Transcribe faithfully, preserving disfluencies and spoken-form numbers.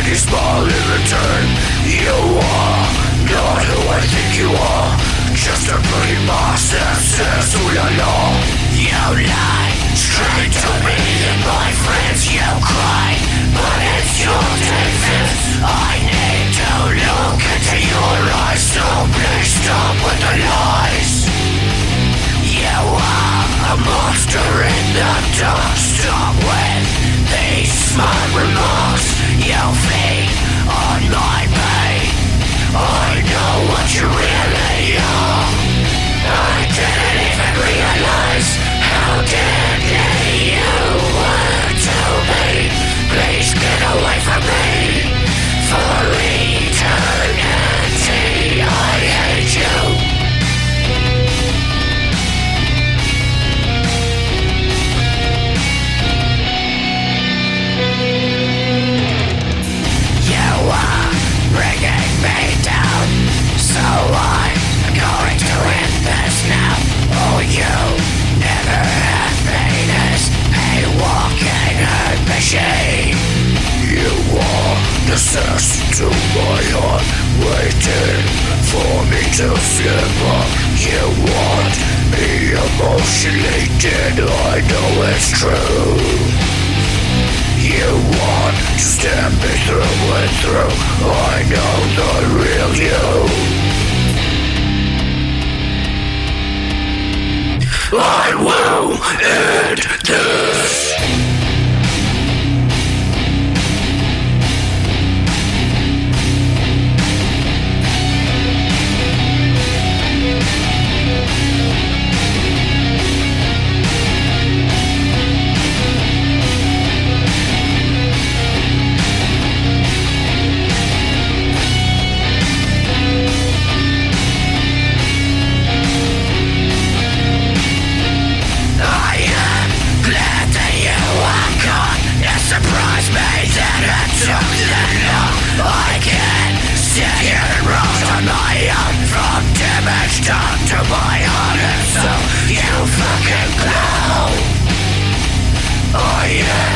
and you smile in return. You are not who I think you are, just a pretty mask that says ooh la la. You lie straight to me and my friends, you cry, but it's your defense. I need to look into your eyes, so please stop with the lies. You are a monster in the dark. Stop with these smart remarks. You feed on my pain. I know what you really are. I didn't even realize how deadly you were to me. Please get away from me for eternity. I hate you. Bringing me down, so I'm going to end this now. Oh, you never have been as a walking hurt machine. You are the cess to my heart, waiting for me to slip up. You want me emotionally dead, I know it's true. You want to stab me through and through. I know the real you. I will end this. Surprise me that it took that long. I can't sit here and rot on my own, from damage done to my heart and soul. You fucking clown. I am